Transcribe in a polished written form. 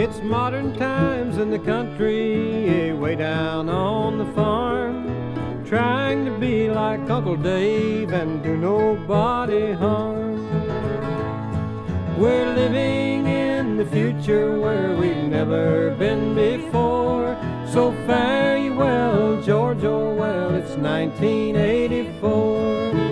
It's modern times in the country, way down on the farm, trying to be like Uncle Dave and do nobody harm. We're living in the future where we've never been before. So fare you well, George Orwell, it's 1984.